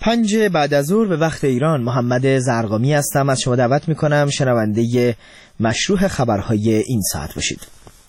5 بعد از ظهر به وقت ایران. محمد زرقامی هستم. از شما دعوت میکنم شنونده مشروع خبرهای این ساعت باشید.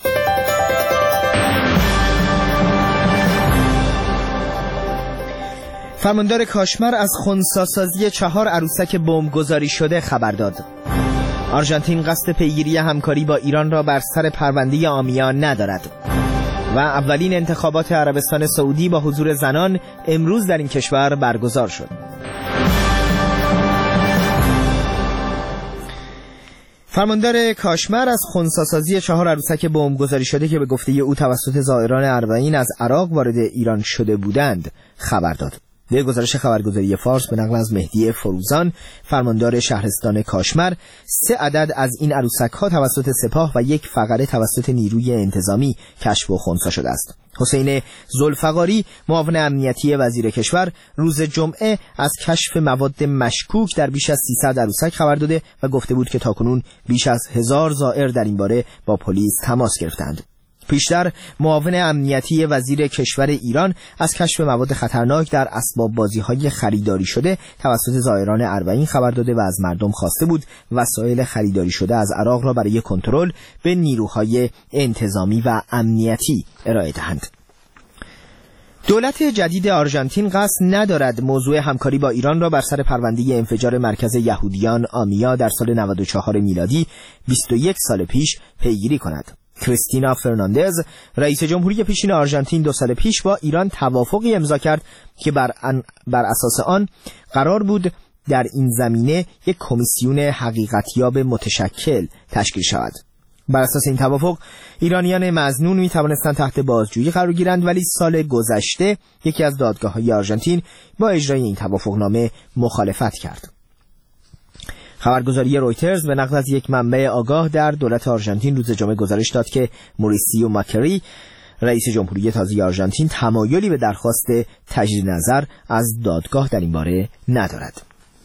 فرماندار کاشمر از خنثی‌سازی 4 عروسک بمبگذاری شده خبر داد. آرژانتین قصد پیگیری همکاری با ایران را بر سر پرونده آمیا ندارد. و اولین انتخابات عربستان سعودی با حضور زنان امروز در این کشور برگزار شد. فرماندار کاشمر از خنثی‌سازی 4 عروسک بمبگذاری شده که به گفته او توسط زائران اربعین از عراق وارد ایران شده بودند خبر داد. به گزارش خبرگزاری فارس به نقل از مهدی فروزان، فرماندار شهرستان کاشمر، 3 عدد از این عروسک‌ها توسط سپاه و 1 فقره توسط نیروی انتظامی کشف و خنثی شده است. حسین ذوالفقاری، معاون امنیتی وزیر کشور، روز جمعه از کشف مواد مشکوک در بیش از 300 عروسک خبر داده و گفته بود که تاکنون بیش از 1000 زائر در این باره با پلیس تماس گرفتند. پیشتر معاون امنیتی وزیر کشور ایران از کشف مواد خطرناک در اسباب بازی‌های خریداری شده توسط زائران اربعین خبر داده و از مردم خواسته بود وسایل خریداری شده از عراق را برای کنترل به نیروهای انتظامی و امنیتی ارائه دهند. دولت جدید آرژانتین قصد ندارد موضوع همکاری با ایران را بر سر پرونده انفجار مرکز یهودیان آمیا در سال 94 میلادی 21 سال پیش پیگیری کند. کریستینا فرناندز، رئیس جمهوری پیشین آرژانتین 2 سال پیش با ایران توافقی امضا کرد که بر اساس آن قرار بود در این زمینه یک کمیسیون حقیقتیاب متشکل تشکیل شود. بر اساس این توافق ایرانیان مظنون می توانستند تحت بازجویی قرار گیرند، ولی سال گذشته یکی از دادگاه‌های آرژانتین با اجرای این توافقنامه مخالفت کرد. خبرگزاری رویترز به نقل از یک منبع آگاه در دولت آرژانتین روز جمعه گزارش داد که موریسیو ماکری، رئیس جمهوری تازه آرژانتین، تمایلی به درخواست تجدید نظر از دادگاه در این باره ندارد.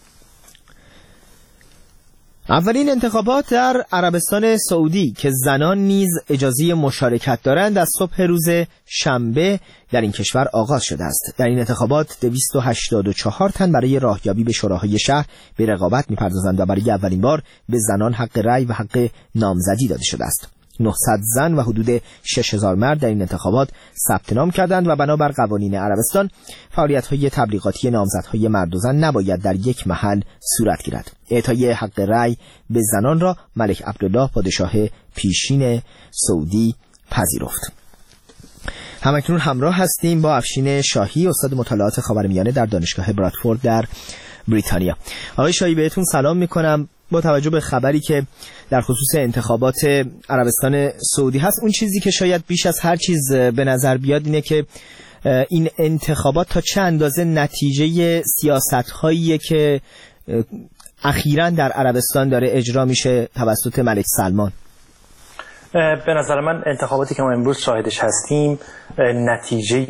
اولین انتخابات در عربستان سعودی که زنان نیز اجازه مشارکت دارند از صبح روز شنبه در این کشور آغاز شده است. در این انتخابات 284 تن برای راهیابی به شوراهای شهر به رقابت می‌پردازند و برای اولین بار به زنان حق رأی و حق نامزدی داده شده است. 900 زن و حدود 6000 مرد در این انتخابات ثبت نام کردند و بنابر قوانین عربستان فعالیت‌های تبلیغاتی نامزدهای مرد و زن نباید در یک محل صورت گیرد. اعطای حق رأی به زنان را ملک عبدالله پادشاه پیشین سعودی پذیرفت. همکنون همراه هستیم با افشین شاهی، استاد مطالعات خاورمیانه در دانشگاه برادفورد در بریتانیا. آقای شاهی بهتون سلام میکنم. با توجه به خبری که در خصوص انتخابات عربستان سعودی هست، اون چیزی که شاید بیش از هر چیز به نظر بیاد اینه که این انتخابات تا چه اندازه نتیجه سیاست‌هایی که اخیراً در عربستان داره اجرا میشه توسط ملک سلمان. به نظر من انتخاباتی که ما امروز شاهدش هستیم نتیجه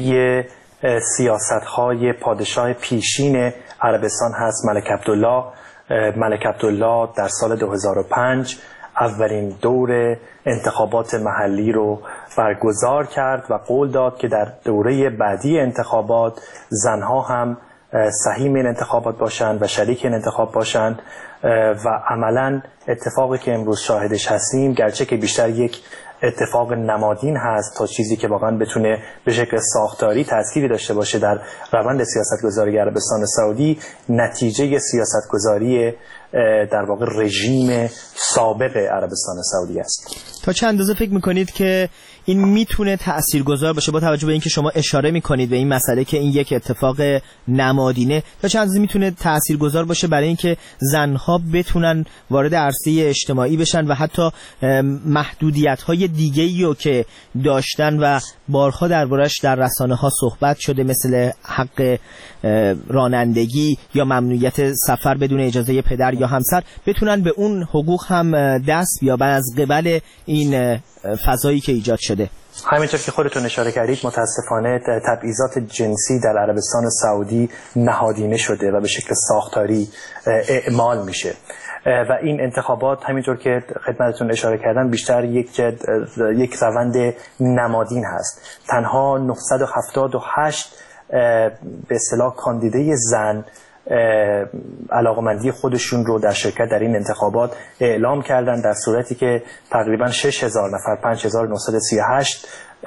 سیاست‌های پادشاه پیشین عربستان هست، ملک عبدالله. ملک عبدالله در سال 2005 اولین دور انتخابات محلی رو برگزار کرد و قول داد که در دوره بعدی انتخابات زنها هم سهیم این انتخابات باشند و شریک این انتخاب باشند و عملاً اتفاقی که امروز شاهدش هستیم، گرچه که بیشتر یک اتفاق نمادین هست تا چیزی که واقعا بتونه به شکل ساختاری تأثیری داشته باشه در روند سیاستگذاری عربستان سعودی، نتیجه سیاستگذاری در واقع رژیم سابق عربستان سعودی است. تا چه اندازه فکر میکنید که این میتونه تأثیرگذار باشه با توجه به اینکه شما اشاره میکنید به این مسئله که این یک اتفاق نمادینه، تا چه اندازه میتونه تأثیرگذار باشه برای اینکه زنها بتونن وارد عرصه اجتماعی بشن و حتی محدودیت‌های دیگه‌ای رو که داشتن و بارها دربارش در رسانه‌ها صحبت شده، مثل حق رانندگی یا ممنوعیت سفر بدون اجازه پدر یا همسر، بتونن به اون حقوق هم دست بیابن از قبل این فضایی که ایجاد شده؟ همینطور که خودتون اشاره کردید، متاسفانه تبعیضات جنسی در عربستان سعودی نهادینه شده و به شکل ساختاری اعمال میشه و این انتخابات همینطور که خدمتتون اشاره کردم بیشتر یک روند نمادین هست. تنها 978 به اصطلاح کاندیده زن علاقمندی خودشون رو در شرکت در این انتخابات اعلام کردن، در صورتی که تقریبا 6000 نفر 5938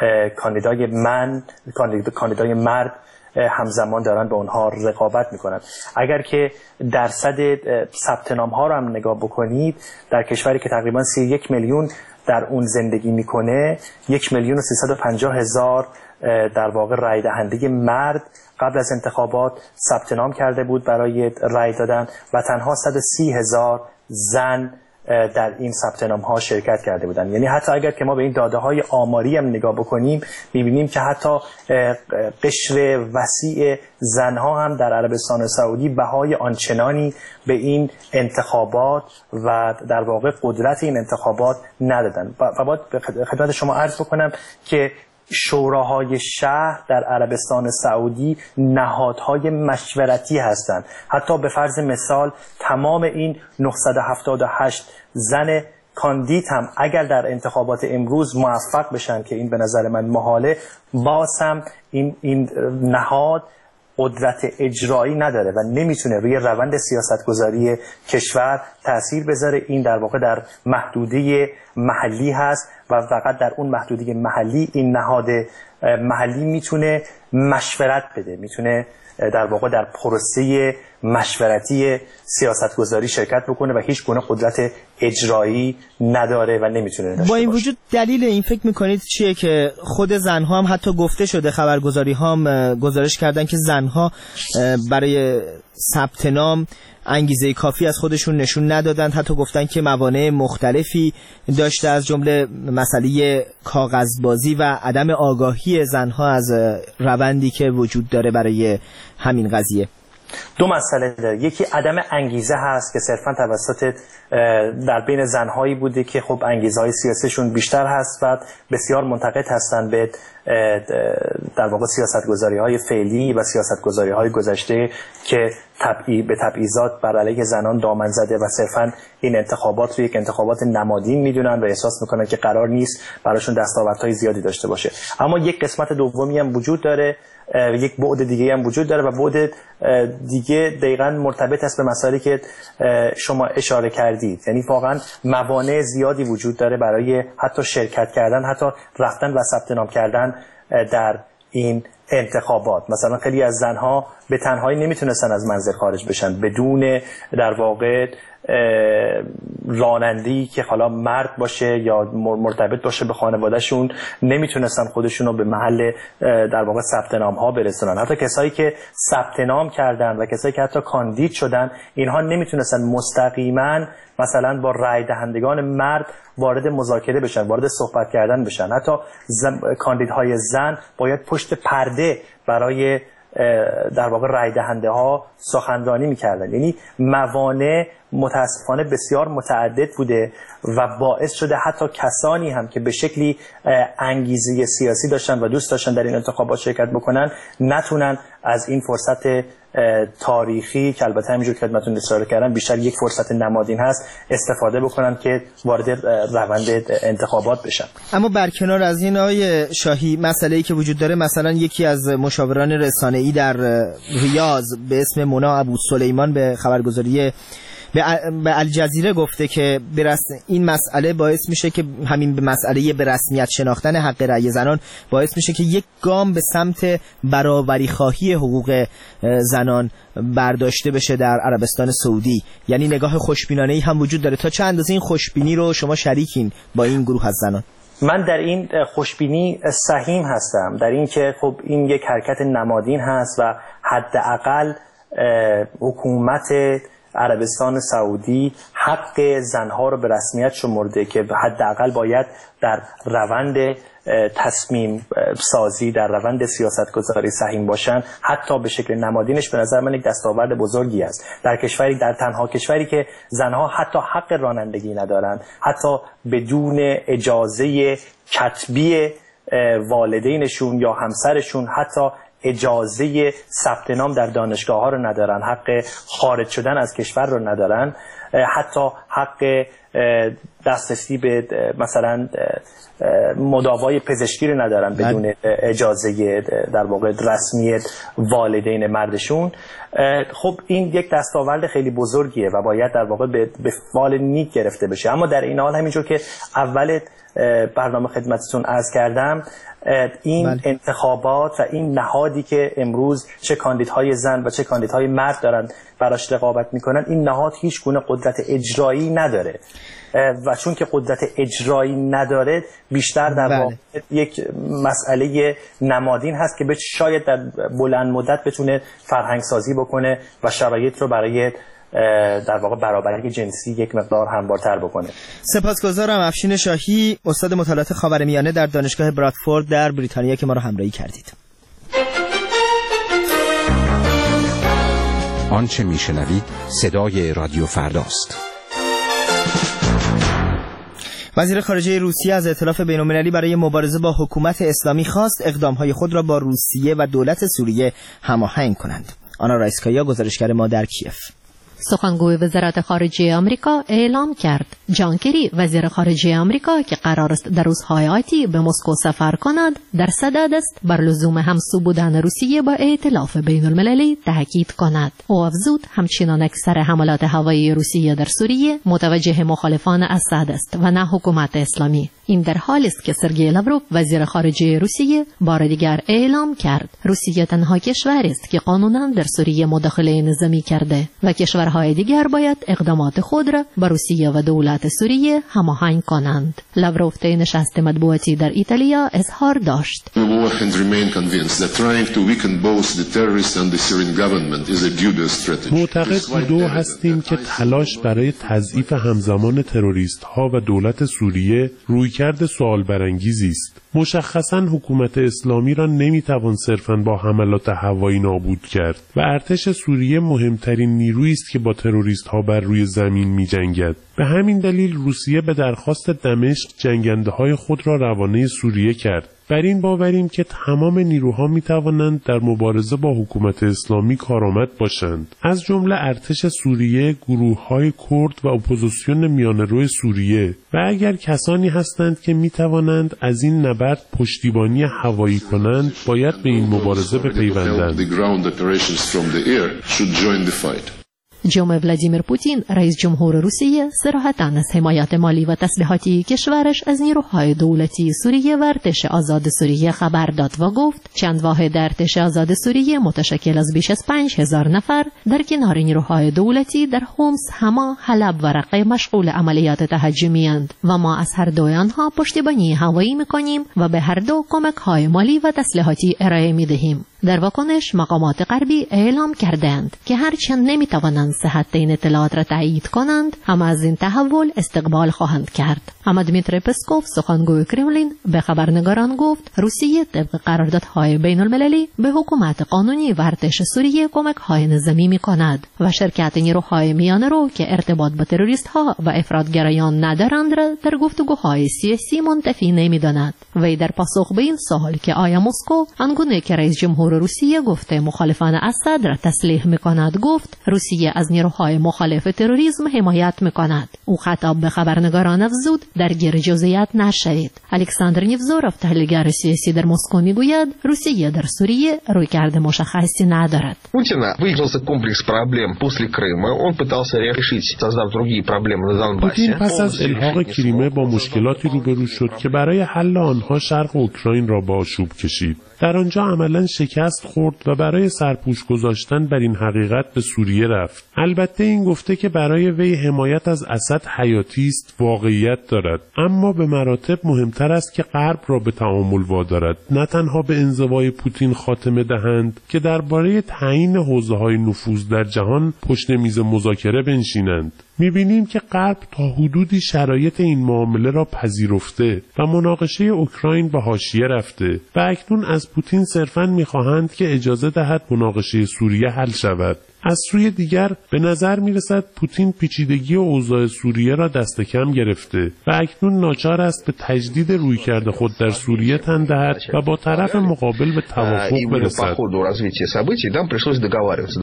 کاندیدای مرد همزمان دارن به اونها رقابت میکنن. اگر که درصد ثبت نام ها رو هم نگاه بکنید، در کشوری که تقریبا 31 میلیون در اون زندگی میکنه، 1,350,000 در واقع رای دهنده مرد قبل از انتخابات ثبت نام کرده بود برای رای دادن و تنها 130,000 زن در این ثبت نام ها شرکت کرده بودند. یعنی حتی اگر که ما به این داده های آماری هم نگاه بکنیم، می‌بینیم که حتی قشر وسیع زنها هم در عربستان سعودی بهای آنچنانی به این انتخابات و در واقع قدرت این انتخابات ندادن. و باید خدمت شما عرض بکنم که شوراهای شهر در عربستان سعودی نهادهای مشورتی هستند. حتی به فرض مثال تمام این 978 زن کاندید هم اگر در انتخابات امروز موفق بشن که این به نظر من محاله، باز هم این نهاد قدرت اجرایی نداره و نمیتونه روی روند سیاستگذاری کشور تأثیر بذاره. این در واقع در محدوده محلی هست و فقط در اون محدوده محلی این نهاد محلی میتونه مشورت بده، میتونه در واقع در پروسه مشورتی سیاستگذاری شرکت بکنه و هیچ گونه قدرت اجرایی نداره و نمیتونه داشته باشه. با این وجود دلیل این فکر میکنید چیه که خود زنها هم حتی گفته شده، خبرگزاری ها هم گزارش کردن که زنها برای ثبت نام انگیزه کافی از خودشون نشون ندادند، حتی گفتن که موانع مختلفی داشته از جمله مسئله کاغذبازی و عدم آگاهی زنها از روندی که وجود داره برای همین قضیه. دو مسئله داره. یکی عدم انگیزه هست که صرفا توسط در بین زنهایی بوده که خب انگیزه های سیاسیشون بیشتر هست و بسیار منتقد هستن به در واقع سیاستگذاری های فعلی و سیاستگذاری های گذشته که به تبعیضات بر علیه زنان دامن زده و صرفا این انتخابات رو یک انتخابات نمادین میدونن و احساس میکنن که قرار نیست براشون دستاوردهای زیادی داشته باشه. اما یک قسمت دومی هم وجود داره، یک بعد دیگه هم وجود داره و بعد دیگه دقیقاً مرتبط است به مسائلی که شما اشاره کردید. یعنی واقعا موانع زیادی وجود داره برای حتی شرکت کردن، حتی رفتن و ثبت نام کردن در این انتخابات. مثلا خیلی از زنها به تنهایی نمیتونستن از منزل خارج بشن بدون در واقع راننده‌ای که حالا مرد باشه یا مرتبط باشه به خانوادهشون، نمیتونستن خودشون رو به محل در واقع ثبت نام ها برسونن. حتی کسایی که ثبت نام کردن و کسایی که حتی کاندید شدن، اینها نمیتونستن مستقیما مثلا با رای دهندگان مرد وارد مذاکره بشن، وارد صحبت کردن بشن. حتی کاندیدهای زن باید پشت پرده برای در واقع رای دهنده ها سخنرانی میکردن. یعنی موانع متاسفانه بسیار متعدد بوده و باعث شده حتی کسانی هم که به شکلی انگیزه سیاسی داشتن و دوست داشتن در این انتخابات شرکت بکنن، نتونن از این فرصت تاریخی که البته همینجور که خدمتتون اشاره کردم بیشتر یک فرصت نمادین هست استفاده بکنن که وارد روند انتخابات بشن. اما برکنار از این آقای شاهی، مسئله‌ای که وجود داره، مثلا یکی از مشاوران رسانه‌ای در ریاض به اسم مونا ابو سلیمان به خبرگزاری به الجزیره گفته که این مسئله باعث میشه که همین به مسئله به رسمیت شناختن حق رأی زنان باعث میشه که یک گام به سمت برابری خواهی حقوق زنان برداشته بشه در عربستان سعودی. یعنی نگاه خوشبینانه‌ای هم وجود داره. تا چه اندازه این خوشبینی رو شما شریکین با این گروه از زنان؟ من در این خوشبینی سهیم هستم، در این که خب این یک حرکت نمادین هست و حداقل حکومت عربستان سعودی حق زنها رو به رسمیت شمرده که حداقل باید در روند تصمیم سازی، در روند سیاستگذاری سهیم باشن. حتی به شکل نمادینش به نظر من یک دستاورد بزرگی است در تنها کشوری که زنها حتی حق رانندگی ندارن، حتی بدون اجازه کتبی والدینشون یا همسرشون، حتی اجازه ثبت نام در دانشگاه ها رو ندارن، حق خارج شدن از کشور رو ندارن، حتی حق دسترسی به مثلا مداوای پزشکی رو ندارن بدون اجازه در واقع رسمی والدین مردشون. خب این یک دستاورد خیلی بزرگیه و باید در واقع به فال نیک گرفته بشه. اما در این حال همینجور که اول برنامه خدمتتون عرض کردم، این انتخابات و این نهادی که امروز چه کاندیدهای زن و چه کاندیدهای مرد دارن براش رقابت میکنن، این نهاد هیچ گونه قدرت اجرایی نداره و چون که قدرت اجرایی نداره بیشتر در واقع یک مسئله نمادین هست که شاید در بلند مدت بتونه فرهنگ سازی بکنه و شرایط رو برای در واقع برابری جنسی یک مقدار هموارتر بکنه. سپاسگزارم افشین شاهی، استاد مطالعات خاورمیانه در دانشگاه برادفورد در بریتانیا که ما رو همراهی کردید. آنچه میشنوید صدای رادیو فرداست. وزیر خارجه روسیه از ائتلاف بین‌المللی برای مبارزه با حکومت اسلامی خواست اقدام‌های خود را با روسیه و دولت سوریه هماهنگ کنند. آنا رایسکایا، گزارشگر ما در کیف. سخنگوی وزارت خارجه آمریکا اعلام کرد جان کری وزیر خارجه آمریکا که قرار است در روزهای آتی به مسکو سفر کند در صدد است بر لزوم همسو بودن روسیه با ائتلاف بین المللی تاکید کند. او افزود همچنان اکثر حملات هوایی روسیه در سوریه متوجه مخالفان اسد است و نه حکومت اسلامی. این در حالی است که سرگئی لاوروف وزیر خارجه روسیه بار دیگر اعلام کرد روسیه تنها کشوری است که قانونا در سوریه مداخله نظامی کرده و کشورهای دیگر باید اقدامات خود را با روسیه و دولت سوریه هماهنگ کنند. لاوروف طی نشست مطبوعاتی در ایتالیا اظهار داشت معتقد بوده هستیم که تلاش برای تضعیف همزمان تروریست ها و دولت سوریه رویکرد سوال برانگیزی است. مشخصاً حکومت اسلامی را نمیتوان صرفاً با حملات هوایی نابود کرد و ارتش سوریه مهمترین نیرویی است که با تروریست ها بر روی زمین می‌جنگد. به همین دلیل روسیه به درخواست دمشق جنگنده های خود را روانه سوریه کرد. بر این باوریم که تمام نیروها می توانند در مبارزه با حکومت اسلامی کارآمد باشند، از جمله ارتش سوریه، گروه‌های کرد و اپوزیسیون میانه‌رو سوریه، و اگر کسانی هستند که می توانند از این نبرد پشتیبانی هوایی کنند باید به این مبارزه بپیوندند. جناب ولادیمیر پوتین رئیس جمهور روسیه صراحتاً از حمایت مالی و تسلیحاتی کشورش از نیروهای دولتی سوریه و ارتش آزاد سوریه خبر داد و گفت چند واحد ارتش آزاد سوریه متشکل از بیش از 5000 نفر در کنار نیروهای دولتی در حمص، حما، حلب و رقه مشغول عملیات تهاجمی اند و ما از هر دوی آنها پشتیبانی هوایی می‌کنیم و به هر دو کمک‌های مالی و تسلیحاتی ارائه می‌دهیم. در واکنش مقامات غربی اعلام کردند که هرچند نمی‌توانند صحت این اطلاعات را تایید کنند، اما از این تحول استقبال خواهند کرد. اما دمیتری پسکوف سخنگوی کرملین به خبرنگاران گفت روسیه طبق قراردادهای بین المللی به حکومت قانونی و ارتش سوریه کمک‌های نظامی می‌کند و شرکت نیروهای میانه‌رو که ارتباط با تروریست‌ها و افراطگرایان ندارند را در گفتگوهای سیاسی منتفی نمی‌داند. وی در پاسخ به این سوال که آیا مسکو آنگونه که رئیس جمهور روسیه گفته مخالفان اسد را تسلیح می‌کند گفت روسیه از نیروهای مخالف تروریسم حمایت می‌کند. او خطاب به خبرنگاران افزود درگیر جزئیات نشوید. الکساندر نیوزورов تحلیلگر سیاسی در مسکو میگوید روسیه در سوریه رویکرد مشخصی ندارد. پوتین выявился комплекс проблем после Крыма. Он пытался решить, создав другие проблемы на Донбассе. پوتین پس از الحاق کریمه با مشکلاتی روبرو شد که برای حل آنها شرق اوکراین را به آشوب کشید. در آنجا عملاً شکست خورد و برای سرپوش گذاشتن بر این حقیقت به سوریه رفت. البته این گفته که برای وی حمایت از اسد حیاتی است واقعیت دارد، اما به مراتب مهمتر است که غرب را به تعامل وادارد، نه تنها به انزوای پوتین خاتمه دهند که درباره تعیین حوزه‌های نفوذ در جهان پشت میز مذاکره بنشینند. می‌بینیم که غرب تا حدودی شرایط این معامله را پذیرفته و مناقشه اوکراین به حاشیه رفته و اکنون از پوتین صرفاً می‌خواهند که اجازه دهد مناقشه سوریه حل شود. از سوی دیگر به نظر می‌رسد پوتین پیچیدگی اوضاع سوریه را دست کم گرفته و اکنون ناچار است به تجدید رویکرد خود در سوریه تن دهد و با طرف مقابل به توافق برسد.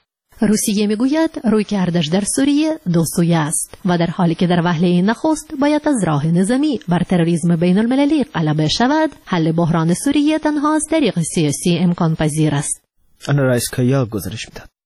روسیه میگوید رویکردش در سوریه دو سویه است و در حالی که در وهله نخست باید از راه نظامی بر تروریسم بین المللی غلبه شود، حل بحران سوریه تنها از طریق سیاسی امکان پذیر است. آنا رایسکایا گزارش میداد.